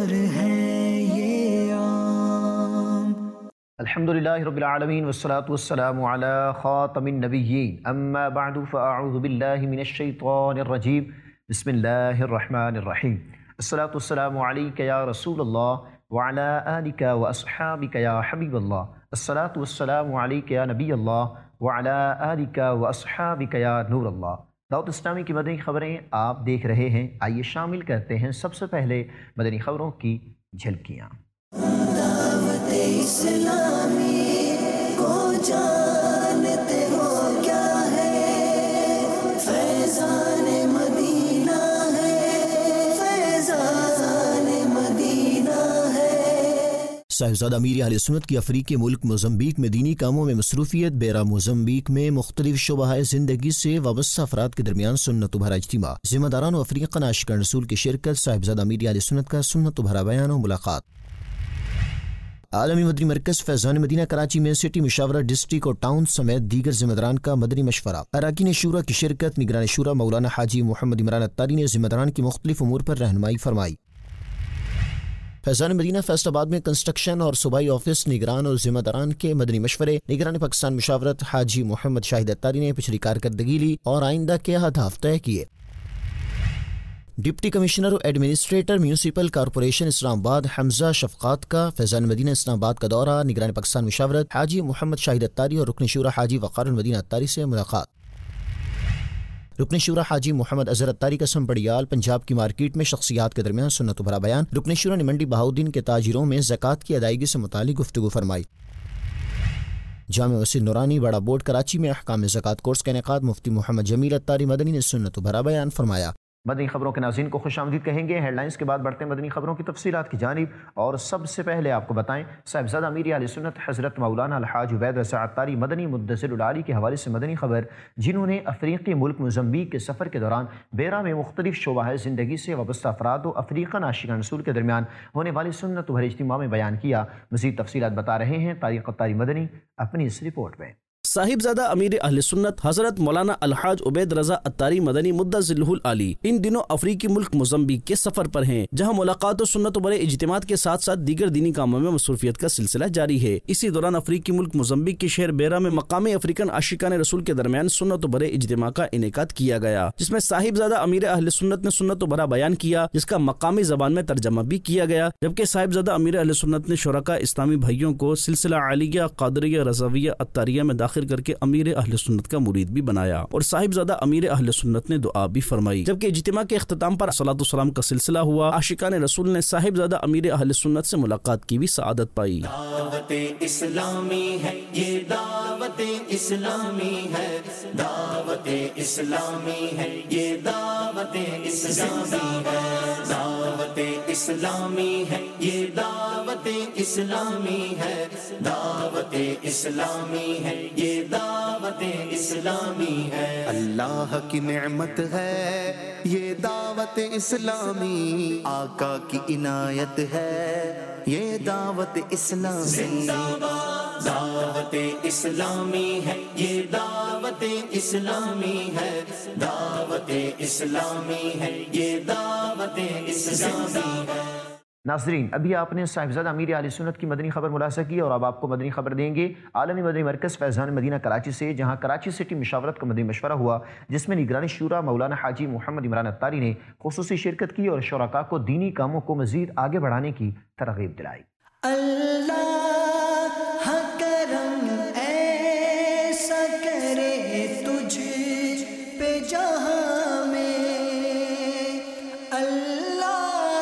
پر ہے یہ عام۔ الحمدللہ رب العالمین والصلاة والسلام علی خاتم النبیین، اما بعد فاعوذ باللہ من الشیطان الرجیم، بسم اللہ الرحمن الرحیم۔ الصلاة والسلام علیک یا رسول اللہ وعلی آلک واصحابک یا حبیب اللہ، الصلاة والسلام علیک یا نبی اللہ وعلی آلک واصحابک یا نور اللہ۔ دعوت اسلامی کی مدنی خبریں آپ دیکھ رہے ہیں، آئیے شامل کرتے ہیں سب سے پہلے مدنی خبروں کی جھلکیاں۔ دعوت اسلامی کو جانتے ہو کیا ہے؟ فیضان مدینہ ہے، فیضان مدینہ ہے۔ صاحبزادہ امیر اہل سنت کی افریقی ملک موزمبیق میں دینی کاموں میں مصروفیت۔ بیرا موزمبیق میں مختلف شعبہ زندگی سے وابستہ افراد کے درمیان سنت و بھرا اجتماع، ذمہ داران و افریقن عاشقان رسول کی شرکت، صاحبزادہ امیر اہل سنت کا سنت و بھرا بیان و ملاقات۔ عالمی مدنی مرکز فیضان مدینہ کراچی میں سٹی مشاورہ ڈسٹرکٹ اور ٹاؤن سمیت دیگر ذمہ داران کا مدنی مشورہ، اراکین شورا کی شرکت۔ نگران شورا مولانا حاجی محمد عمران اتاری نے ذمہ داران کی مختلف امور پر رہنمائی فرمائی۔ فیضان مدینہ فیصل آباد میں کنسٹرکشن اور صوبائی آفس نگران اور ذمہ داران کے مدنی مشورے، نگران پاکستان مشاورت حاجی محمد شاہد اتاری نے پچھلی کارکردگی لی اور آئندہ کے اہداف طے کیے۔ ڈپٹی کمشنر و administrator municipal corporation Islamabad Hamza Shafqat کا فیضان مدینہ اسلام آباد کا دورہ، نگران پاکستان مشاورت حاجی محمد شاہد اتاری اور رکن شورا حاجی وقار المدینہ اتاری سے ملاقات۔ رکن شورا حاجی محمد اظہر اتاری کا سمبڑیال پنجاب کی مارکیٹ میں شخصیات کے درمیان سنت و بھرا بیان۔ رکن شورا نے منڈی بہاؤدین کے تاجروں میں زکوٰۃ کی ادائیگی سے متعلق گفتگو فرمائی۔ جامع مسجد نورانی بڑا بورڈ کراچی میں احکام زکوٰۃ کورس کا انعقاد، مفتی محمد جمیل اتاری مدنی نے سنت و بھرا بیان فرمایا۔ مدنی خبروں کے ناظرین کو خوش آمدید کہیں گے۔ ہیڈ لائنز کے بعد بڑھتے ہیں مدنی خبروں کی تفصیلات کی جانب، اور سب سے پہلے آپ کو بتائیں صاحبزادہ امیر اہل سنت حضرت مولانا الحاج عبید رضا اتاری مدنی مدثر العالی کے حوالے سے مدنی خبر، جنہوں نے افریقی ملک موزمبیق کے سفر کے دوران بیرا میں مختلف شعبہ زندگی سے وابستہ افراد و افریقن عاشقان رسول کے درمیان ہونے والی سنت و بھرے اجتماع میں بیان کیا۔ مزید تفصیلات بتا رہے ہیں طارق اتاری مدنی اپنی اس رپورٹ میں۔ صاحبزادہ امیر اہل سنت حضرت مولانا الحاج عبید رضا اتاری مدنی مدثر العالی ان دنوں افریقی ملک موزمبیق کے سفر پر ہیں، جہاں ملاقات و سنت و بڑے اجتماعات کے ساتھ ساتھ دیگر دینی کاموں میں مصروفیت کا سلسلہ جاری ہے۔ اسی دوران افریقی ملک موزمبیق کے شہر بیرا میں مقامی افریقن عاشقان رسول کے درمیان سنت و بڑے اجتماع کا انعقاد کیا گیا، جس میں صاحبزادہ امیر اہل سنت نے سنت و بڑا بیان کیا، جس کا مقامی زبان میں ترجمہ بھی کیا گیا، جبکہ صاحبزادہ امیر اہل سنت نے شرکاء اسلامی بھائیوں کو سلسلہ عالیہ قادریہ رضویہ اتاریہ میں داخل کر کے امیر اہل سنت کا مرید بھی بنایا، اور صاحبزادہ امیر اہل سنت نے دعا بھی فرمائی۔ جبکہ اجتماع کے اختتام پر صلاۃ والسلام کا سلسلہ ہوا۔ عاشقان رسول نے صاحبزادہ امیر اہل سنت سے ملاقات کی بھی سعادت پائی۔ دعوت اسلامی ہے یہ، دعوت اسلامی ہے، دعوت اسلامی ہے یہ، دعوت اسلامی ہے، دعوت اسلامی ہے یہ، دعوت اسلامی ہے، دعوت اسلامی ہے یہ، دعوت اسلامی ہے۔ اللہ کی نعمت ہے یہ دعوت اسلامی، آقا کی عنایت ہے یہ دعوت اسلامی، دعوت اسلامی ہے یہ، دعوت اسلامی ہے، دعوت اسلامی ہے یہ، دعوت اسلامی ہے۔ ناظرین، ابھی آپ نے صاحبزادہ امیر اہل سنت کی مدنی خبر ملاحظہ کی، اور اب آپ کو مدنی خبر دیں گے عالمی مدنی مرکز فیضان مدینہ کراچی سے، جہاں کراچی سٹی مشاورت کا مدنی مشورہ ہوا، جس میں نگران شورا مولانا حاجی محمد عمران اتاری نے خصوصی شرکت کی اور شرکاء کو دینی کاموں کو مزید آگے بڑھانے کی ترغیب دلائی۔ اللہ کرم ایسا کرے تجھ پہ جہاں میں، اللہ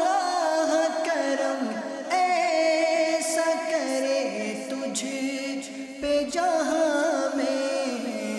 کرم ایسا کرے تجھ پہ جہاں میں،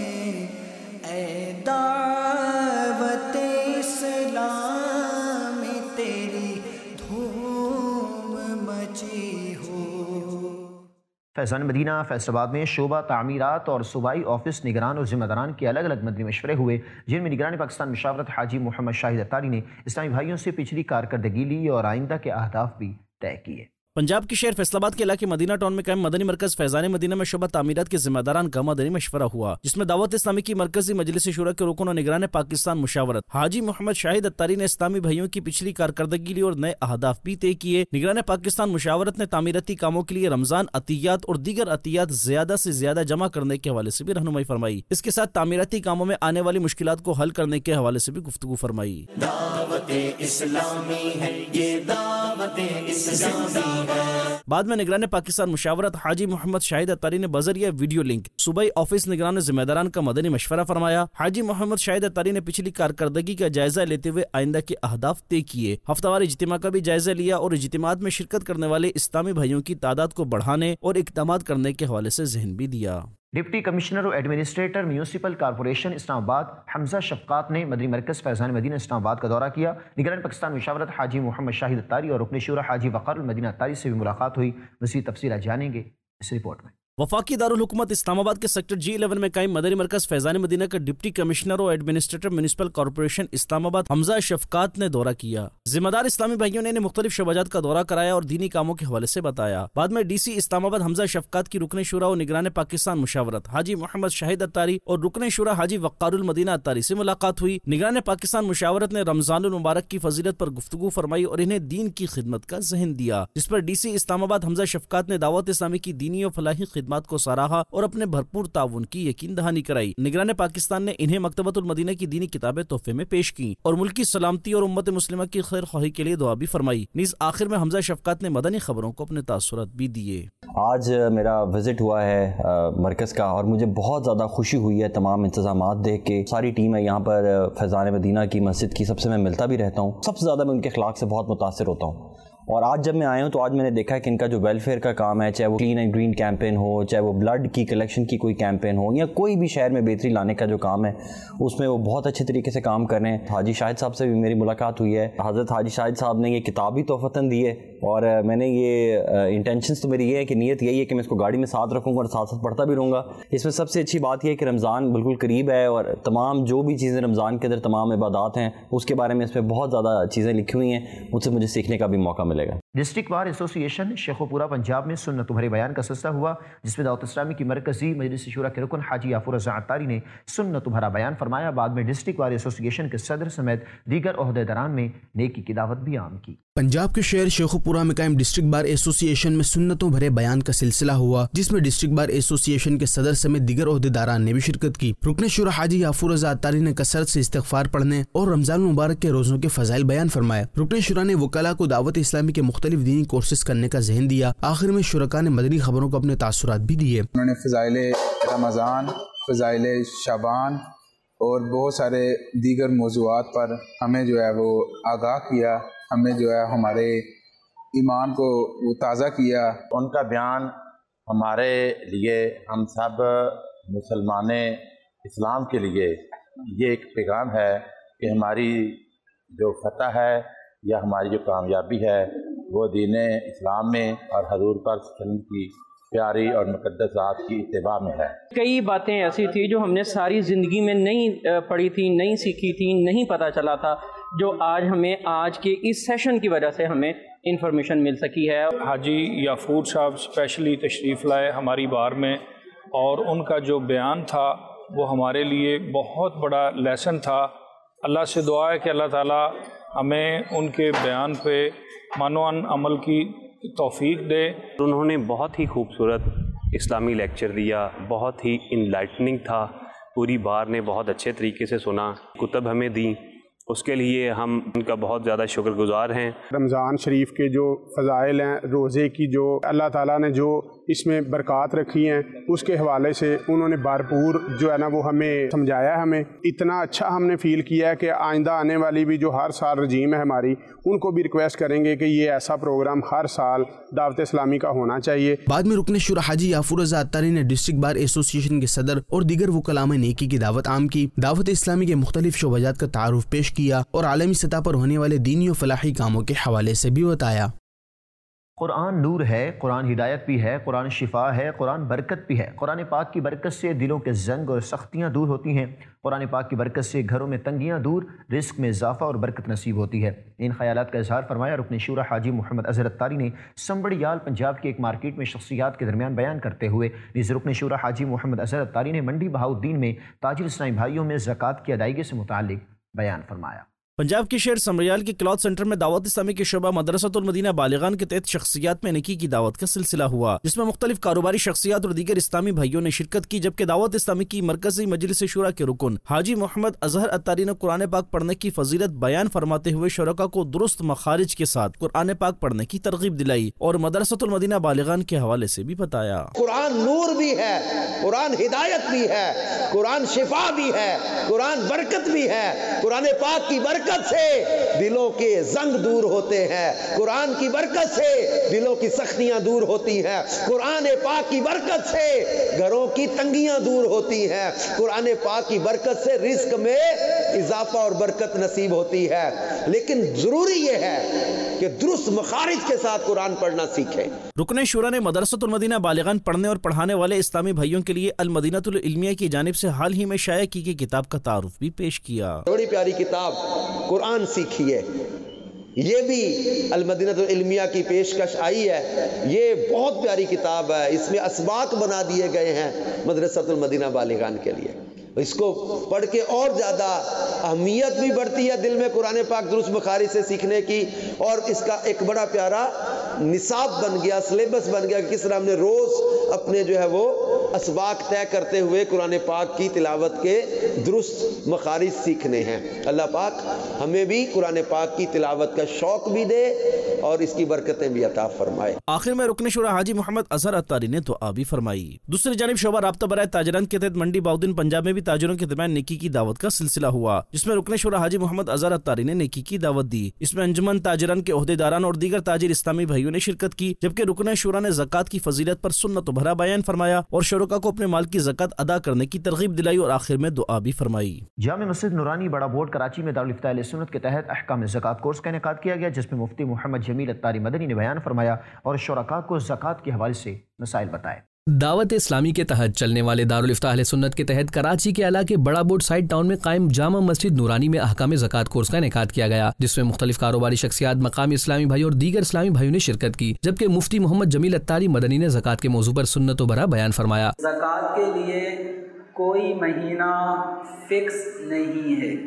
اے دعوت اسلام میں تیری دھوم مچی ہو۔ فیضان مدینہ فیصل آباد میں شعبہ تعمیرات اور صوبائی آفس نگران اور ذمہ داران کے الگ الگ مدنی مشورے ہوئے، جن میں نگران پاکستان مشاورت حاجی محمد شاہد اتاری نے اسلامی بھائیوں سے پچھلی کارکردگی لی اور آئندہ کے اہداف بھی طے کیے۔ پنجاب کے شہر فیصل آباد کے علاقے مدینہ ٹاؤن میں قائم مدنی مرکز فیضان مدینہ میں شعبہ تعمیرات کے ذمہ داران کا مدنی مشورہ ہوا، جس میں دعوت اسلامی کی مرکزی مجلس شورا کے رکن و نگران پاکستان مشاورت حاجی محمد شاہد اتاری نے اسلامی بھائیوں کی پچھلی کارکردگی لی اور نئے اہداف بھی طے کیے۔ نگران پاکستان مشاورت نے تعمیراتی کاموں کے لیے رمضان عطیات اور دیگر عطیات زیادہ سے زیادہ جمع کرنے کے حوالے سے بھی رہنمائی فرمائی۔ اس کے ساتھ تعمیراتی کاموں میں آنے والی مشکلات کو حل کرنے کے حوالے سے بھی گفتگو فرمائی۔ دعوت اسلامی ہے یہ، دعوت اسلامی ہے۔ بعد میں نگران پاکستان مشاورت حاجی محمد شاہد اتاری نے بذریعہ ویڈیو لنک صوبائی آفس نگران ذمہ داران کا مدنی مشورہ فرمایا۔ حاجی محمد شاہد اتاری نے پچھلی کارکردگی کا جائزہ لیتے ہوئے آئندہ کے اہداف طے کیے، ہفتہ وار اجتماع کا بھی جائزہ لیا اور اجتماعات میں شرکت کرنے والے اسلامی بھائیوں کی تعداد کو بڑھانے اور اقدامات کرنے کے حوالے سے ذہن بھی دیا۔ ڈپٹی کمشنر و administrator municipal corporation Islamabad Hamza Shafqat نے مدنی مرکز فیضان مدینہ اسلام آباد کا دورہ کیا۔ نگران پاکستان مشاورت حاجی محمد شاہد اتاری اور رکن شورا حاجی وقار المدینہ اتاری سے بھی ملاقات ہوئی۔ مزید تفصیلات جانیں گے اس رپورٹ میں۔ وفاقی دارالحکومت اسلام آباد کے سیکٹر G11 میں قائم مدنی مرکز فیضان مدینہ کا ڈپٹی کمشنر و administrator municipal corporation Islamabad Hamza Shafqat نے دورہ کیا۔ ذمہ دار اسلامی بھائیوں نے انہیں مختلف شعبات کا دورہ کرایا اور دینی کاموں کے حوالے سے بتایا۔ بعد میں ڈی سی اسلام آباد حمزہ شفقات کی رکن شورا و نگران پاکستان مشاورت حاجی محمد شاہد اتاری اور رکن شورا حاجی وقار المدینہ اتاری سے ملاقات ہوئی۔ نگران پاکستان مشاورت نے رمضان المبارک کی فضیلت پر گفتگو فرمائی اور انہیں دین کی خدمت کا ذہن دیا، جس پر ڈی سی اسلام آباد حمزہ شفقات نے دعوت اسلامی کی دینی و فلاحی خدمات کو سراہا اور اپنے بھرپور تعاون کی یقین دہانی کرائی۔ نگران پاکستان نے انہیں مکتبۃ المدینہ کی دینی کتابیں تحفے میں پیش کی اور ملک کی سلامتی اور امت مسلمہ کی خیر خواہی کے لیے دعا بھی فرمائی۔ نیز آخر میں حمزہ شفقات نے مدنی خبروں کو اپنے تاثرات بھی دیے۔ آج میرا وزٹ ہوا ہے مرکز کا اور مجھے بہت زیادہ خوشی ہوئی ہے تمام انتظامات دیکھ کے۔ ساری ٹیم ہے یہاں پر فیضان مدینہ کی مسجد کی، سب سے میں ملتا بھی رہتا ہوں، سب سے زیادہ میں ان کے اخلاق سے بہت متاثر ہوتا ہوں۔ اور آج جب میں آیا ہوں تو آج میں نے دیکھا کہ ان کا جو ویلفیئر کا کام ہے، چاہے وہ کلین اینڈ گرین کیمپین ہو، چاہے وہ بلڈ کی کلیکشن کی کوئی کیمپین ہو، یا کوئی بھی شہر میں بہتری لانے کا جو کام ہے، اس میں وہ بہت اچھے طریقے سے کام کر رہے ہیں۔ حاجی شاہد صاحب سے بھی میری ملاقات ہوئی ہے۔ حضرت حاجی شاہد صاحب نے یہ کتاب بھی تحفتاً دی ہے اور میں نے یہ انٹینشنس تو میری یہ ہے کہ نیت یہی ہے کہ میں اس کو گاڑی میں ساتھ رکھوں گا اور ساتھ ساتھ پڑھتا بھی رہوں گا۔ اس میں سب سے اچھی بات یہ ہے کہ رمضان بالکل قریب ہے اور تمام جو بھی چیزیں رمضان کے اندر تمام عبادات ہیں اس کے بارے میں اس پہ بہت زیادہ چیزیں لکھی ہوئی ہیں، مجھ سے مجھے سیکھنے کا بھی موقع ملے گا۔ ڈسٹرکٹ بار ایسوسی ایشن شیخو پورہ پنجاب میں سنت بھرے بیان کا سلسلہ ہوا، جس میں دعوت اسلامی کی مرکزی مجلس شورا کے رکن حاجی یافور رضا عطاری نے سنت بھرا بیان فرمایا۔ بعد میں ڈسٹرکٹ بار ایسوسی ایشن کے صدر سمیت دیگر عہدیداران میں نیکی کی دعوت بھی عام کی۔ پنجاب کے شہر شیخو پورہ میں قائم ڈسٹرکٹ بار ایسوسی ایشن میں سنتوں بھرے بیان کا سلسلہ ہوا، جس میں ڈسٹرکٹ بار ایسوسی ایشن کے صدر سمیت دیگر عہدیداران نے بھی شرکت کی۔ رکن شورا حاجی یافور رضا عطاری نے کثرت سے استغفار پڑھنے اور رمضان المبارک کے روزوں کے فضائل بیان فرمائے۔ رکن شورا نے وکلاء کو دعوت اسلامی کے مختلف دینی کورسز کرنے کا ذہن دیا۔ آخر میں شرکاء نے مدنی خبروں کو اپنے تاثرات بھی دیے۔ انہوں نے فضائل رمضان، فضائل شعبان اور بہت سارے دیگر موضوعات پر ہمیں جو ہے وہ آگاہ کیا، ہمیں جو ہے ہمارے ایمان کو وہ تازہ کیا۔ ان کا بیان ہمارے لیے، ہم سب مسلمان اسلام کے لیے یہ ایک پیغام ہے کہ ہماری جو فتح ہے یا ہماری جو کامیابی ہے وہ دین اسلام میں اور حضور پر صلی اللہ علیہ وسلم کی پیاری اور مقدس ذات کی اتباع میں ہے۔ کئی باتیں ایسی تھیں جو ہم نے ساری زندگی میں نہیں پڑھی تھیں، نہیں سیکھی تھیں، نہیں پتہ چلا تھا، جو آج ہمیں آج کے اس سیشن کی وجہ سے ہمیں انفارمیشن مل سکی ہے۔ حاجی یافور صاحب اسپیشلی تشریف لائے ہماری بار میں، اور ان کا جو بیان تھا وہ ہمارے لیے بہت بڑا لیسن تھا۔ اللہ سے دعا ہے کہ اللہ تعالیٰ ہمیں ان کے بیان پہ مانوان عمل کی توفیق دے۔ انہوں نے بہت ہی خوبصورت اسلامی لیکچر دیا، بہت ہی انلائٹننگ تھا، پوری بار نے بہت اچھے طریقے سے سنا، کتب ہمیں دیں، اس کے لیے ہم ان کا بہت زیادہ شکر گزار ہیں۔ رمضان شریف کے جو فضائل ہیں، روزے کی جو اللہ تعالیٰ نے جو اس میں برکات رکھی ہیں، اس کے حوالے سے انہوں نے بھرپور جو ہے نا وہ ہمیں سمجھایا۔ ہمیں اتنا اچھا ہم نے فیل کیا ہے کہ آئندہ آنے والی بھی جو ہر سال رجیم ہے ہماری، ان کو بھی ریکویسٹ کریں گے کہ یہ ایسا پروگرام ہر سال دعوت اسلامی کا ہونا چاہیے۔ بعد میں رکن شورا حاجی یافور رضا عطاری نے ڈسٹرکٹ بار ایسوسی ایشن کے صدر اور دیگر وکلاء میں نیکی کی دعوت عام کی، دعوت اسلامی کے مختلف شعبات کا تعارف پیش کیا اور عالمی سطح پر ہونے والے دینی و فلاحی کاموں کے حوالے سے بھی بتایا۔ قرآن نور ہے، قرآن ہدایت بھی ہے، قرآن شفا ہے، قرآن برکت بھی ہے۔ قرآن پاک کی برکت سے دلوں کے زنگ اور سختیاں دور ہوتی ہیں۔ قرآن پاک کی برکت سے گھروں میں تنگیاں دور، رزق میں اضافہ اور برکت نصیب ہوتی ہے۔ ان خیالات کا اظہار فرمایا رکن شورا حاجی محمد اظہر اتاری نے سمبڑیال پنجاب کے ایک مارکیٹ میں شخصیات کے درمیان بیان کرتے ہوئے۔ نیز رکن شورا حاجی محمد اظہر اتاری نے منڈی بہاؤالدین میں تاجر اسلامی بھائیوں میں زکوٰۃ کی ادائیگی سے متعلق بیان فرمایا۔ پنجاب کے شہر سمریال کے کلاتھ سینٹر میں دعوت اسلامی کے شعبہ مدرسۃ المدینہ بالغان کے تحت شخصیات میں نکی کی دعوت کا سلسلہ ہوا، جس میں مختلف کاروباری شخصیات اور دیگر اسلامی بھائیوں نے شرکت کی، جبکہ دعوت اسلامی کی مرکزی مجلس شورا کے رکن حاجی محمد اظہر اتاری نے قرآن پاک پڑھنے کی فضیلت بیان فرماتے ہوئے شرکاء کو درست مخارج کے ساتھ قرآن پاک پڑھنے کی ترغیب دلائی اور مدرسۃ المدینہ بالغان کے حوالے سے بھی بتایا۔ قرآن نور بھی ہے، قرآن ہدایت بھی ہے، قرآن شفا بھی ہے، قرآن برکت بھی ہے۔ قرآن پاک کی برکت سے دلوں کے زنگ دور ہوتے ہیں، قرآن کی برکت سے دلوں کی سختیاں دور ہوتی ہیں، قرآن پاک کی برکت سے گھروں کی تنگیاں دور ہوتی ہیں، قرآن پاک کی برکت سے رزق میں اضافہ اور برکت نصیب ہوتی ہے۔ لیکن ضروری یہ ہے کہ درست مخارج کے ساتھ قرآن پڑھنا سیکھیں۔ رکن شورا نے مدرسۃ المدینہ بالغان پڑھنے اور پڑھانے والے اسلامی بھائیوں کے لیے المدینہ العلمیہ کی جانب سے حال ہی میں شائع کی گئی کتاب کا تعارف بھی پیش کیا۔ بڑی پیاری کتاب قرآن سیکھیے، یہ بھی المدینہ العلمیہ کی پیشکش آئی ہے۔ یہ بہت پیاری کتاب ہے، اس میں اسباق بنا دیے گئے ہیں مدرسۃ المدینہ بالغان کے لیے۔ اس کو پڑھ کے اور زیادہ اہمیت بھی بڑھتی ہے دل میں قرآن پاک درست مخارج سے سیکھنے کی، اور اس کا ایک بڑا پیارا نصاب بن گیا، سلیبس بن گیا کہ کس طرح ہم نے روز اپنے جو ہے وہ اسباق طے کرتے ہوئے قرآن پاک کی تلاوت کے درست مخارج سیکھنے ہیں۔ اللہ پاک ہمیں بھی قرآن پاک کی تلاوت کا شوق بھی دے اور اس کی برکتیں بھی عطا فرمائے۔ آخر میں رکن شورا حاجی محمد اظہر اتاری نے دعا بھی فرمائی۔ دوسری جانب شعبہ رابطہ برائے تاجران کے تحت منڈی بہاؤالدین پنجاب میں بھی تاجروں کے درمیان نیکی کی دعوت کا سلسلہ ہوا، جس میں رکن شورا حاجی محمد اظہر اتاری نے نیکی کی دعوت دی۔ اس میں انجمن تاجران کے عہدیداران اور دیگر تاجر اسلامی بھائیوں نے شرکت کی، جبکہ رکن شورا نے زکوٰۃ کی فضیلت پر سنت و بھرا بیان فرمایا اور شرکاء کو اپنے مال کی زکوٰۃ ادا کرنے کی ترغیب دلائی اور آخر میں دعا بھی فرمائی۔ جامع مسجد نورانی بڑا بورڈ کراچی میں دارالفتہ اہل سنت کے تحت احکام زکوٰۃ کورس کا انعقاد کیا گیا، جس میں مفتی محمد جمیل اتاری مدنی نے بیان فرمایا اور شرکاء کو زکوٰۃ کے حوالے سے مسائل بتائے۔ دعوت اسلامی کے تحت چلنے والے دارالفتہ اہل سنت کے تحت کراچی کے علاقے بڑا بورڈ سائٹ ٹاؤن میں قائم جامع مسجد نورانی میں احکام زکوٰۃ کورس کا انعقاد کیا گیا، جس میں مختلف کاروباری شخصیات، مقامی اسلامی بھائی اور دیگر اسلامی بھائیوں نے شرکت کی، جبکہ مفتی محمد جمیل اتاری مدنی نے زکوٰۃ کے موضوع پر سنت و بھرا بیان فرمایا۔ زکوٰۃ کے لیے کوئی مہینہ فکس نہیں ہے،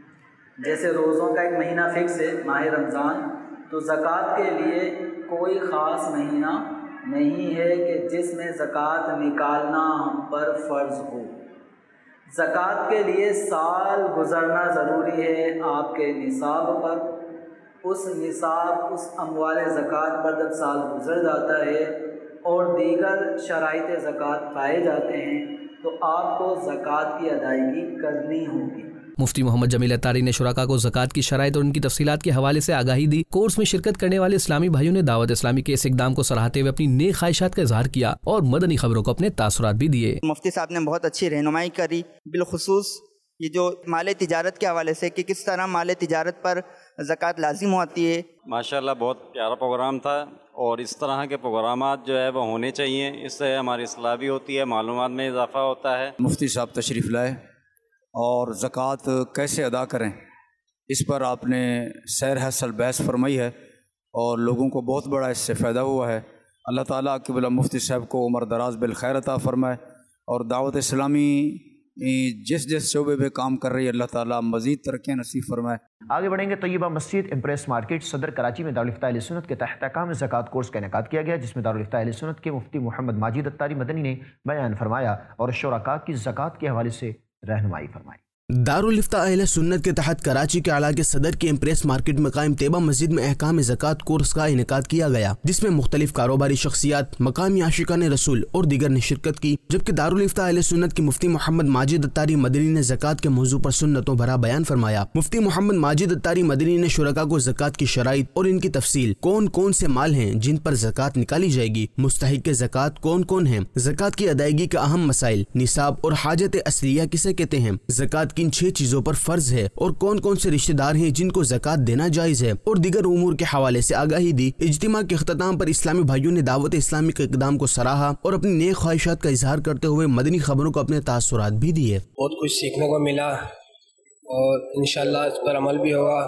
جیسے روزوں کا ایک مہینہ فکس ہے ماہ رمضان، تو زکوٰۃ کے لیے کوئی خاص مہینہ نہیں ہے کہ جس میں زکوٰۃ نکالنا ہم پر فرض ہو۔ زکوٰۃ کے لیے سال گزرنا ضروری ہے آپ کے نصاب پر، اس نصاب اس اموال زکوٰۃ پر جب سال گزر جاتا ہے اور دیگر شرائط زکوٰۃ پائے جاتے ہیں تو آپ کو زکوٰۃ کی ادائیگی کرنی ہوگی۔ مفتی محمد جمیل اتاری نے شرکاء کو زکوٰۃ کی شرائط اور ان کی تفصیلات کے حوالے سے آگاہی دی۔ کورس میں شرکت کرنے والے اسلامی بھائیوں نے دعوت اسلامی کے اس اقدام کو سراہتے ہوئے اپنی نیک خواہشات کا اظہار کیا اور مدنی خبروں کو اپنے تاثرات بھی دیے۔ مفتی صاحب نے بہت اچھی رہنمائی کری، بالخصوص یہ جو مال تجارت کے حوالے سے کہ کس طرح مال تجارت پر زکوٰۃ لازم ہوتی ہے۔ ماشاءاللہ بہت پیارا پروگرام تھا، اور اس طرح کے پروگرامات جو ہے وہ ہونے چاہیے، اس سے ہماری اصلاح بھی ہوتی ہے، معلومات میں اضافہ ہوتا ہے۔ مفتی صاحب تشریف لائے اور زکوٰۃ کیسے ادا کریں اس پر آپ نے سیر حاصل بحث فرمائی ہے، اور لوگوں کو بہت بڑا اس سے فائدہ ہوا ہے۔ اللہ تعالیٰ قبلہ مفتی صاحب کو عمر دراز بالخیر عطا فرمائے، اور دعوت اسلامی جس شعبے پہ کام کر رہی ہے اللہ تعالیٰ مزید ترقی نصیب فرمائے۔ آگے بڑھیں گے۔ طیبہ مسجد امپریس مارکیٹ صدر کراچی میں دارالفتہ اہل سنت کے تحت احکام زکوٰۃ کورس کا انعقاد کیا گیا، جس میں دارالفتہ اہل سنت کے مفتی محمد ماجد اتاری مدنی نے بیان فرمایا اور شرکاء کی زکوٰۃ کے حوالے سے رہنمائی فرمائی۔ دارالفتہ اہل سنت کے تحت کراچی کے علاقے صدر کے امپریس مارکیٹ میں قائم طیبہ مسجد میں احکام زکوٰۃ کورس کا انعقاد کیا گیا، جس میں مختلف کاروباری شخصیات، مقامی عاشقان رسول اور دیگر نے شرکت کی، جبکہ دارالفتہ اہل سنت کی مفتی محمد ماجد اتاری مدنی نے زکوٰۃ کے موضوع پر سنت و بھرا بیان فرمایا۔ مفتی محمد ماجد اتاری مدنی نے شرکاء کو زکوٰۃ کی شرائط اور ان کی تفصیل، کون کون سے مال ہیں جن پر زکوٰۃ نکالی جائے گی، مستحق زکوٰۃ کون کون ہیں، زکوٰۃ کی ادائیگی کا اہم مسائل، نصاب اور حاجت اصلیہ کسے کہتے ہیں، زکوٰۃ किन 6 चीजों पर फर्ज है और कौन कौन से रिश्तेदार हैं जिनको ज़कात देना जायज़ है और दीगर उमूर के हवाले से आगाही दी। इज्तिमा के अख्ताम पर इस्लामी भाइयों ने दावत इस्लामी के इक़दाम को सराहा और अपनी नेक ख्वाहिशात का इजहार करते हुए मदनी खबरों को अपने तासुरात भी दिए। बहुत कुछ सीखने को मिला और इंशाअल्लाह इस पर अमल भी होगा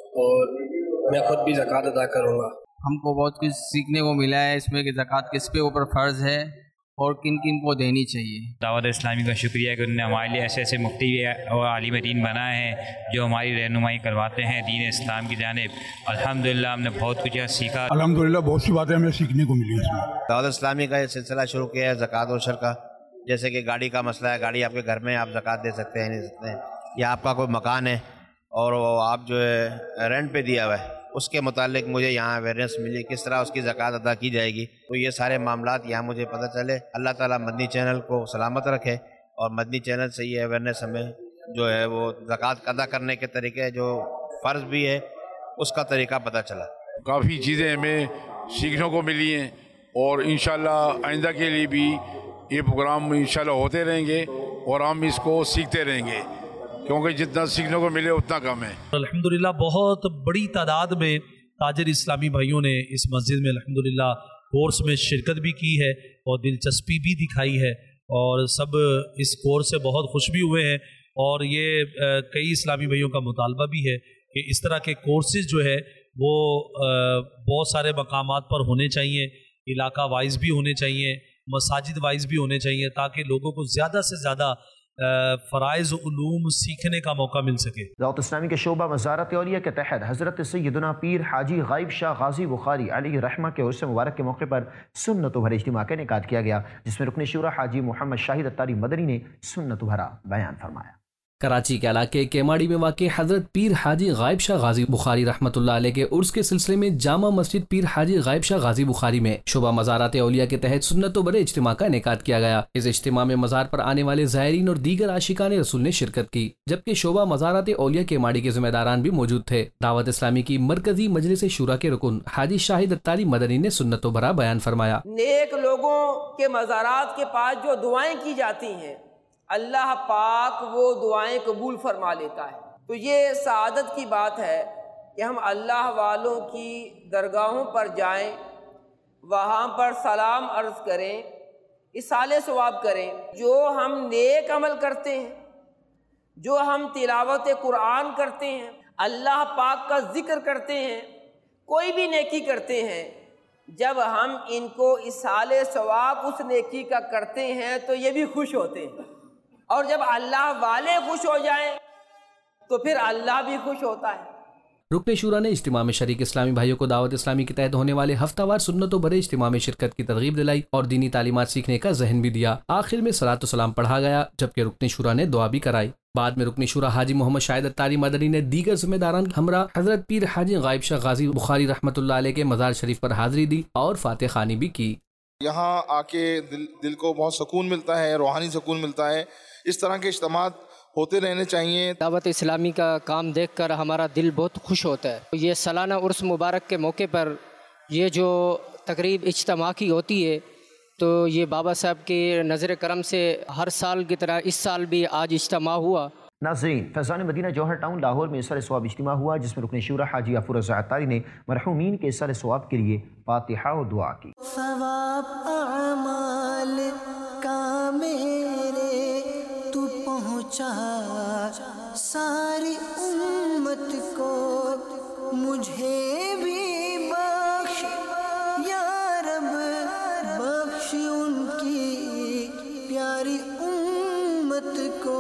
और मैं खुद भी ज़कात अदा करूँगा। हमको बहुत कुछ सीखने को मिला है इसमें कि ज़कात किस पे ऊपर फ़र्ज़ है और किन किन को देनी चाहिए। दावत इस्लामी का शुक्रिया है कि उन्होंने हमारे लिए ऐसे ऐसे मुफ्ती और आलिम दीन बनाए हैं जो हमारी रहनुमाई करवाते हैं दीन इस्लाम की जानिब। अल्हम्दुलिल्लाह हमने बहुत कुछ सीखा। अल्हम्दुलिल्लाह बहुत सी बातें हमें सीखने को मिली इसमें। दावत इस्लामी का ये सिलसिला शुरू किया है ज़कात और उशर का। जैसे कि गाड़ी का मसला है, गाड़ी आपके घर में आप ज़कात दे सकते हैं नहीं सकते हैं, या आपका कोई मकान है और आप जो है रेंट पे दिया हुआ है, उसके मुतालिक मुझे यहाँ अवेयरनेस मिली किस तरह उसकी ज़कात अदा की जाएगी। तो ये सारे मामलात यहाँ मुझे पता चले। अल्लाह ताला मदनी चैनल को सलामत रखे और मदनी चैनल से ये अवेयरनेस हमें जो है वो ज़कात अदा करने के तरीके जो फ़र्ज़ भी है उसका तरीका पता चला। काफ़ी चीज़ें हमें सीखने को मिली हैं और इंशाअल्लाह आइंदा के लिए भी ये प्रोग्राम इंशाअल्लाह होते रहेंगे और हम इसको सीखते रहेंगे क्योंकि जितना सीखने को मिले उतना कम है। अल्हम्दुलिल्लाह बहुत बड़ी तादाद में ताजिर इस्लामी भाइयों ने इस मस्जिद में अल्हम्दुलिल्लाह कोर्स में शिरकत भी की है और दिलचस्पी भी दिखाई है और सब इस कोर्स से बहुत खुश भी हुए हैं। और ये कई इस्लामी भाइयों का मुतालबा भी है कि इस तरह के कोर्सेज जो है वो बहुत सारे मकामात पर होने चाहिए, इलाका वाइज भी होने चाहिए, मसाजिद वाइज भी होने चाहिए, ताकि लोगों को ज़्यादा से ज़्यादा फ़राइज़ उलूम सीखने का मौका मिल सके। दावत इस्लामी के शोबा मज़ारत औलिया के तहत हज़रत सैयदना पीर हाजी गाइब शाह गाजी बुखारी अलैहि रहमा के उर्स मुबारक के मौके पर सुन्नत भरे इज्तिमा का इनेकाद किया गया, जिसमें रुकन शुरा हाजी मोहम्मद शाहिद अत्तारी मदनी ने सुन्नत भरा बयान फरमाया। कराची के इलाके केमाड़ी में वाक़ हज़रत पीर हाजी गाइब शाह गाजी बुखारी रहमतुल्लाह अलैह के उर्स के सिलसिले में जामा मस्जिद पीर हाजी गाइब शाह गाजी बुखारी में शोबा मज़ारात औलिया के तहत सुन्नत बरे इज्तिमा का इनेकाद किया गया। इस इज्तिमा में मज़ार पर आने वाले ज़ायरीन और दीगर आशिकान रसूल ने शिरकत की, जबकि शोबा मज़ारात औलिया केमाड़ी के ज़िम्मेदारान भी मौजूद थे। दावत इस्लामी की मरकजी मजलिस शुरा के रुकन हाजी शाहिद अत्तारी मदनी ने सुन्नत भरा बयान फरमाया। नेक लोगों के मज़ारात के पास जो दुआएं की जाती हैं अल्लाह पाक वो दुआएं कबूल फरमा लेता है। तो ये सआदत की बात है कि हम अल्लाह वालों की दरगाहों पर जाएं, वहाँ पर सलाम अर्ज़ करें, इसाले सवाब करें। जो हम नेक अमल करते हैं, जो हम तिलावत कुरान करते हैं, अल्लाह पाक का जिक्र करते हैं, कोई भी नेकी करते हैं, जब हम इनको इसाले सवाब उस नेकी का करते हैं तो ये भी खुश होते हैं और जब अल्लाह वाले खुश हो जाएं तो फिर अल्लाह भी खुश होता है। रुकन शूरा ने इज्तिमा में शरीक इस्लामी भाइयों को दावत इस्लामी के तहत होने वाले हफ्तावार सुन्नतों भरे इज्तिमा में शिरकत की तरगीब दिलाई और दीनी तालीमात सीखने का जहन भी दिया। आखिर में सलात व सलाम पढ़ा गया, जबकि रुकन शूरा ने दुआ भी कराई। बाद में रुकन शूरा हाजी मोहम्मद शाहिद अत्तारी मदनी ने दीगर जिम्मेदारान हमरा हजरत पीर हाजी गाइब शाह गाजी बुखारी रहमतुल्लाह अलैह के मज़ार शरीफ पर हाजिरी दी और फातिह खानी भी की। यहाँ आके दिल को बहुत सुकून मिलता है, रूहानी सुकून मिलता है। इस तरह के इज्तिमात होते रहने चाहिए। दावत इस्लामी का काम देखकर हमारा दिल बहुत खुश होता है। ये सालाना उर्स मुबारक के मौके पर ये जो तकरीब इज्तिमा की होती है तो ये बाबा साहब के नज़र करम से हर साल की तरह इस साल भी आज इज्तिमा हुआ। नाज़रीन, फैज़ान मदीना जौहर टाउन लाहौर में इसारे सवाब इज्तिमा हुआ, जिसमें रुकन शूरा हाजी अफूर रज़ा अत्तारी ने मरहूमीन के इसारे सवाब के लिए फातिहा और दुआ की। सवाब अमाल का मेरे तू पहुँचा सारी उम्मत को, मुझे भी बख्श या रब, बख्श उनकी प्यारी उम्मत को।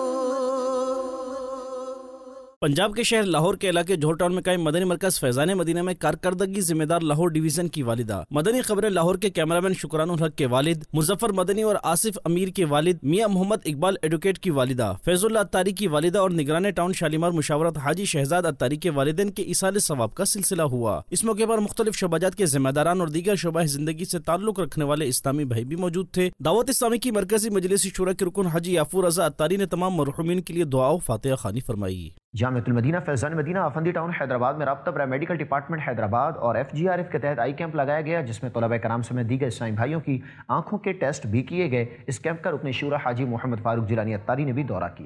पंजाब के शहर लाहौर के इलाके जौहर टाउन में कायम मदनी मरकज फैजान मदीना में कारकर्दगी जिम्मेदार लाहौर डिवीजन की वालिदा मदनी खबरें लाहौर के कैमरामैन शुक्रानुल हक के वालिद मुजफ्फर मदनी और आसिफ अमीर के वालिद मियां मोहम्मद इकबाल एडवोकेट की वालिदा फैजुल्ला अत्तारी की वालिदा और निगरान टाउन शालीमार मुशावरत हाजी शहजाद अत्तारी के वालिदैन के इसाले सवाब का सिलसिला हुआ। इस मौके पर मुख्तलिफ शोबाजात के जिम्मेदारान और दीगर शोबा जिंदगी से ताल्लुक रखने वाले इस्लामी भाई भी मौजूद थे। दावत इस्लामी की मरकजी मजलिस शुरा के रुकन हाजी याफूर रज़ा अत्तारी ने तमाम मरहूमीन के लिए दुआ और फातिहा खानी फरमाई। जामिअतुल मदीना फैज़ान मदीना अफंदी टाउन हैदराबाद में राब्ता पैरामेडिकल डिपार्टमेंट हैदराबाद और FGRF के तहत आई कैंप लगाया गया, जिसमें तलबा कराम समेत दीगर इस्लामी भाइयों की आंखों के टेस्ट भी किए गए। इस कैंप का रुकन शूरा हाजी मोहम्मद फारूक जिलानी अत्तारी ने भी दौरा किया।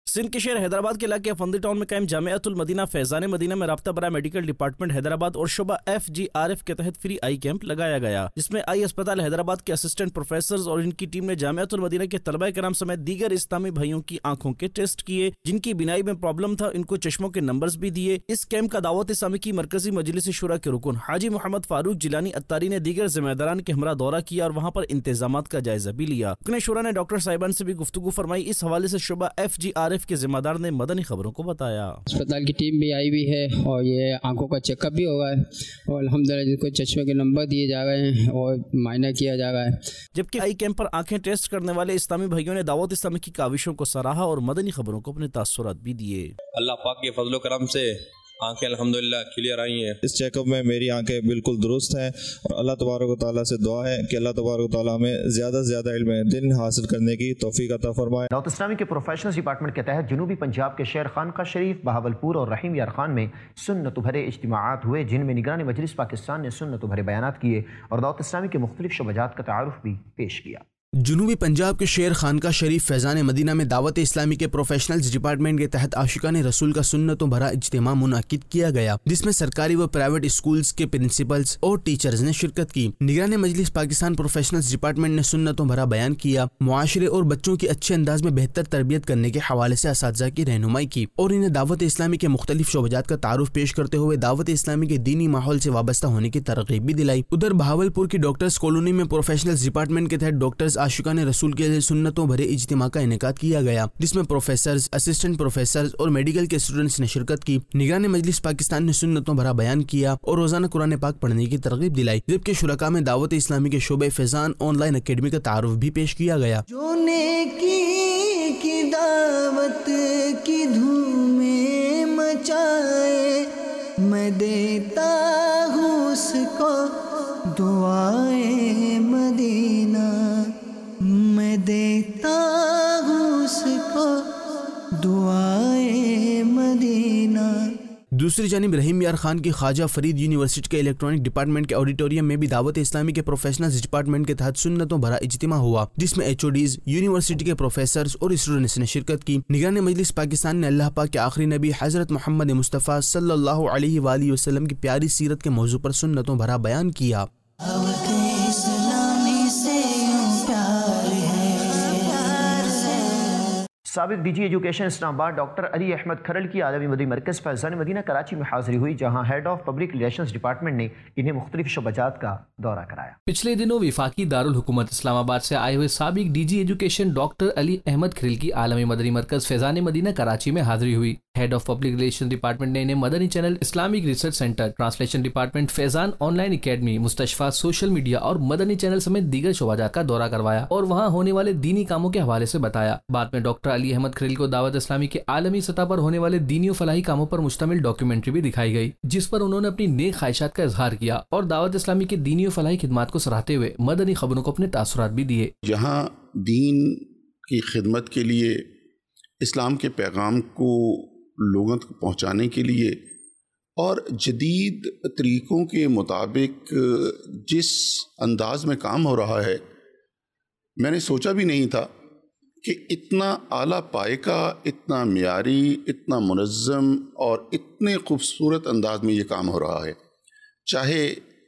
سندھ کے شہر حیدرآباد کے علاقے افندی ٹاؤن میں قائم جامعۃ المدینہ فیضان مدینہ میں رابطہ برائے میڈیکل ڈپارٹمنٹ حیدرآباد اور شعبہ FGRF کے تحت فری آئی کیمپ لگایا گیا، جس میں آئی اسپتال حیدرآباد کے اسسٹنٹ پروفیسرز اور ان کی ٹیم نے جامعۃ المدینہ کے طلبہ کرام سمیت دیگر اسلامی بھائیوں کی آنکھوں کے ٹیسٹ کیے، جن کی بینائی میں پرابلم تھا ان کو چشموں کے نمبرز بھی دیے۔ اس کیمپ کا دعوت اسلامی کی مرکزی مجلس شورا کے رکن حاجی محمد فاروق جیلانی اتاری نے دیگر ذمہ داران کے ہمراہ دورہ کیا اور وہاں پر انتظامات کا جائزہ بھی لیا۔ رکن شورا نے ڈاکٹر صاحبان سے بھی گفتگو فرمائی۔ اس حوالے سے شعبہ FGRF کے ذمہ دار نے مدنی خبروں کو بتایا۔ اسپتال کی ٹیم بھی آئی ہوئی ہے اور یہ آنکھوں کا چیک اپ بھی ہوگا ہے اور الحمدللہ جس کو چشمے کے نمبر دیے جا رہے ہیں اور معائنہ کیا جا رہا ہے۔ جبکہ آئی کیمپ پر آنکھیں ٹیسٹ کرنے والے اسلامی بھائیوں نے دعوت اسلامی کی کاوشوں کو سراہا اور مدنی خبروں کو اپنے تاثرات بھی دیے۔ اللہ پاک کے فضل و کرم سے آنکھیں الحمدللہ کلیئر آئی ہیں۔ اس چیک اپ میں میری آنکھیں بالکل درست ہیں اور اللہ تبارک و تعالیٰ سے دعا ہے کہ اللہ تبارک و تعالیٰ ہمیں زیادہ سے زیادہ علم دین حاصل کرنے کی توفیق عطا فرمائے۔ دعوت اسلامی کے پروفیشنلز ڈپارٹمنٹ کے تحت جنوبی پنجاب کے شہر خانقاہ شریف، بہاولپور اور رحیم یار خان میں سنت بھرے اجتماعات ہوئے، جن میں نگران مجلس پاکستان نے سنت بھرے بیانات کیے اور دعوت اسلامی کے مختلف شعبات کا تعارف بھی پیش کیا۔ جنوبی پنجاب کے شہر خانقاہ شریف فیضان مدینہ میں دعوت اسلامی کے پروفیشنلز ڈپارٹمنٹ کے تحت عاشقان رسول کا سنتوں بھرا اجتماع منعقد کیا گیا، جس میں سرکاری و پرائیویٹ اسکولز کے پرنسپلز اور ٹیچرز نے شرکت کی۔ نگران مجلس پاکستان پروفیشنلز ڈپارٹمنٹ نے سنتوں بھرا بیان کیا، معاشرے اور بچوں کی اچھے انداز میں بہتر تربیت کرنے کے حوالے سے اساتذہ کی رہنمائی کی اور انہیں دعوت اسلامی کے مختلف شعبات کا تعارف پیش کرتے ہوئے دعوت اسلامی کے دینی ماحول سے وابستہ ہونے کی ترغیب بھی دلائی۔ ادھر بہاولپور کی ڈاکٹرز کالونی میں پروفیشنلز ڈپارٹمنٹ کے تحت ڈاکٹرز عاشقان رسول کے سنتوں بھرے اجتماع کا انعقاد کیا گیا، جس میں پروفیسرز، اسسٹنٹ پروفیسرز اور میڈیکل کے اسٹوڈنٹس نے شرکت کی۔ نگران مجلس پاکستان نے سنتوں بھرا بیان کیا اور روزانہ قرآن پاک پڑھنے کی ترغیب دلائی، جبکہ شرکاء میں دعوت اسلامی کے شعبہ فیضان آن لائن اکیڈمی کا تعارف بھی پیش کیا گیا۔ جو نیکی کی دعوت کی دھومیں مچائے، میں دیتا ہوں اس کو دعائے مدینہ، میں دیتا ہوں اس کو دعائے مدینہ۔ دوسری جانب رحیم یار خان کی خواجہ فرید یونیورسٹی کے الیکٹرانک ڈپارٹمنٹ کے آڈیٹوریم میں بھی دعوت اسلامی کے پروفیشنلز ڈپارٹمنٹ کے تحت سنتوں بھرا اجتماع ہوا، جس میں HODs، یونیورسٹی کے پروفیسرز اور اسٹوڈنٹس نے شرکت کی۔ نگران مجلس پاکستان نے اللہ پاک کے آخری نبی حضرت محمد مصطفیٰ صلی اللہ علیہ وآلہ وسلم کی پیاری سیرت کے موضوع پر سنتوں بھرا بیان کیا۔ سابق DG ایجوکیشن اسلام آباد ڈاکٹر علی احمد کھرل کی عالمی مدنی مرکز فیضان مدینہ کراچی میں حاضری ہوئی، جہاں head of public relations department نے انہیں مختلف شعبات کا دورہ کرایا۔ پچھلے دنوں وفاقی دارالحکومت اسلام آباد سے آئے ہوئے سابق DG education doctor Ali Ahmad Kharal کی عالمی مدنی مرکز فیضان مدینہ کراچی میں حاضری ہوئی۔ Head of public relation department نے انہیں Madani channel, Islamic research centre, translation department, Faizan online academy, مستشفیٰ، سوشل میڈیا اور مدنی چینل سمیت دیگر شعبات کا دورہ کروایا اور وہاں ہونے والے دینی کاموں کے حوالے سے بتایا۔ بعد میں ڈاکٹر علی احمد کھرل کو دعوت اسلامی کے عالمی سطح پر ہونے والے دینی و فلاحی کاموں پر مشتمل ڈاکیومنٹری بھی دکھائی گئی، جس پر انہوں نے اپنی نیک خواہشات کا اظہار کیا اور دعوت اسلامی کے دینی و فلاحی خدمات کو سراہتے ہوئے مدنی خبروں کو اپنے تاثرات بھی دیے۔ جہاں دین کی خدمت کے لیے، اسلام کے پیغام کو لوگوں تک پہنچانے کے لیے اور جدید طریقوں کے مطابق جس انداز میں کام ہو رہا ہے، میں نے سوچا بھی نہیں تھا کہ اتنا اعلیٰ پائے کا، اتنا معیاری، اتنا منظم اور اتنے خوبصورت انداز میں یہ کام ہو رہا ہے۔ چاہے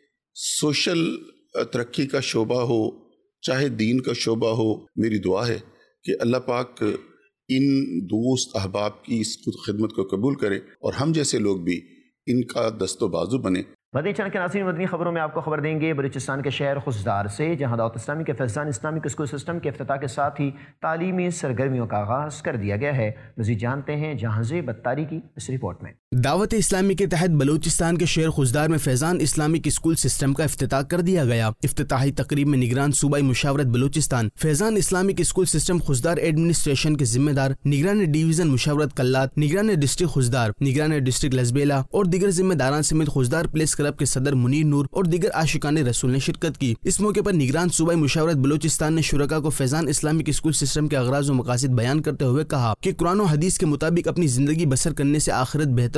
سوشل ترقی کا شعبہ ہو، چاہے دین کا شعبہ ہو، میری دعا ہے کہ اللہ پاک ان دوست احباب کی اس خدمت کو قبول کرے اور ہم جیسے لوگ بھی ان کا دست و بازو بنے۔ مدنی چینل کے ناظرین، مدنی خبروں میں آپ کو خبر دیں گے بلوچستان کے شہر خزدار سے، جہاں دعوت اسلامی کے فیضان اسلامک اسکول سسٹم کے افتتاح کے ساتھ ہی تعلیمی سرگرمیوں کا آغاز کر دیا گیا ہے۔ مزید جانتے ہیں جہانزیب اتاری کی اس رپورٹ میں۔ دعوت اسلامی کے تحت بلوچستان کے شہر خزدار میں فیضان اسلامک اسکول سسٹم کا افتتاح کر دیا گیا۔ افتتاحی تقریب میں نگران صوبائی مشاورت Balochistan, Faizan Islamic school system Khuzdar administration کے ذمہ دار، نگران ڈویژن مشاورت کلات، نگران ڈسٹرکٹ خزدار، نگران ڈسٹرکٹ لزبیلا اور دیگر ذمہ داران سمیت خزدار پلیس کلب کے صدر منیر نور اور دیگر عاشقان رسول نے شرکت کی۔ اس موقع پر نگران صوبائی مشاورت بلوچستان نے شرکاء کو فیضان اسلامک اسکول سسٹم کے اغراض و مقاصد بیان کرتے ہوئے کہا کہ قرآن و حدیث کے مطابق اپنی زندگی بسر کرنے سے آخرت بہتر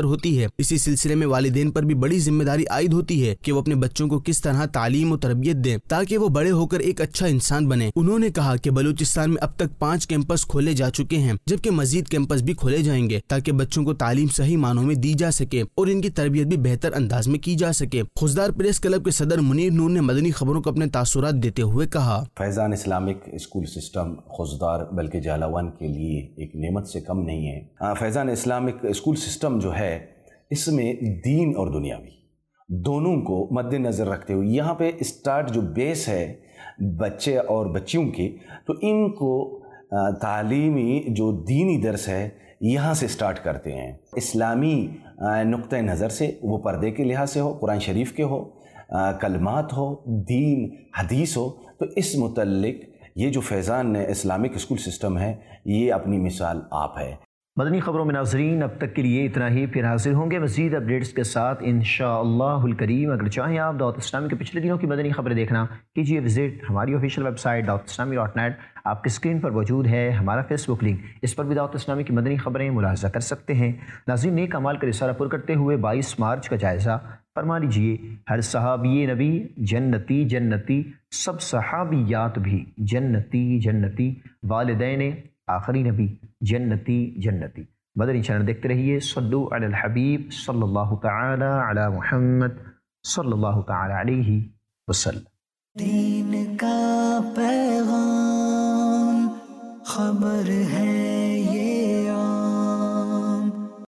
ہوتی ہے۔ اسی سلسلے میں والدین پر بھی بڑی ذمہ داری عائد ہوتی ہے کہ وہ اپنے بچوں کو کس طرح تعلیم و تربیت دیں تاکہ وہ بڑے ہو کر ایک اچھا انسان بنے۔ انہوں نے کہا کہ بلوچستان میں اب تک 5 کیمپس کھولے جا چکے ہیں، جبکہ مزید کیمپس بھی کھولے جائیں گے تاکہ بچوں کو تعلیم صحیح معنوں میں دی جا سکے اور ان کی تربیت بھی بہتر انداز میں کی جا سکے۔ خوزدار پریس کلب کے صدر منیر نور نے مدنی خبروں کو اپنے تاثرات دیتے ہوئے کہا، Faizan Islamic school system Khuzdar بلکہ جالاون کے لیے ایک نعمت سے کم نہیں ہے۔ فیضان اسلامک اسکول سسٹم جو ہے اس میں دین اور دنیاوی دونوں کو مد نظر رکھتے ہوئے یہاں پہ اسٹارٹ جو بیس ہے بچے اور بچیوں کی، تو ان کو تعلیمی جو دینی درس ہے یہاں سے سٹارٹ کرتے ہیں۔ اسلامی نقطہ نظر سے، وہ پردے کے لحاظ سے ہو، قرآن شریف کے ہو، کلمات ہو، دین حدیث ہو، تو اس متعلق یہ جو فیضان اسلامک اسکول سسٹم ہے یہ اپنی مثال آپ ہے۔ مدنی خبروں میں ناظرین اب تک کے لیے اتنا ہی، پھر حاضر ہوں گے مزید اپڈیٹس کے ساتھ انشاءاللہ الکریم۔ اگر چاہیں آپ دعوت اسلامی کے پچھلے دنوں کی مدنی خبریں دیکھنا، کیجیے وزٹ ہماری آفیشیل ویب سائٹ dawat-islami.net۔ آپ کی اسکرین پر موجود ہے ہمارا فیس بک لنک، اس پر بھی دعوت اسلامی کی مدنی خبریں ملاحظہ کر سکتے ہیں۔ ناظرین، نیک اعمال کا رسالہ پر کرتے ہوئے 22 مارچ کا جائزہ فرما لیجیے۔ ہر صحابی نبی جنتی جنتی، سب صحابیات بھی جنتی جنتی، والدین آخری نبی جنتی جنتی۔ مدنی چینل دیکھتے رہیے۔ صلو علی الحبیب صلی اللہ تعالی علی محمد صلی اللہ تعالی علیہ وسلم۔ دین کا پیغام خبر ہے یہ